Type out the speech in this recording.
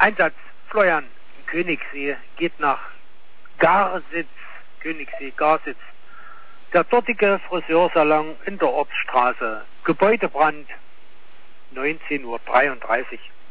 Einsatz Florian Königssee geht nach Garsitz, Königssee Garsitz. Der dortige Friseursalon in der Ortsstraße. Gebäudebrand 19:33 Uhr.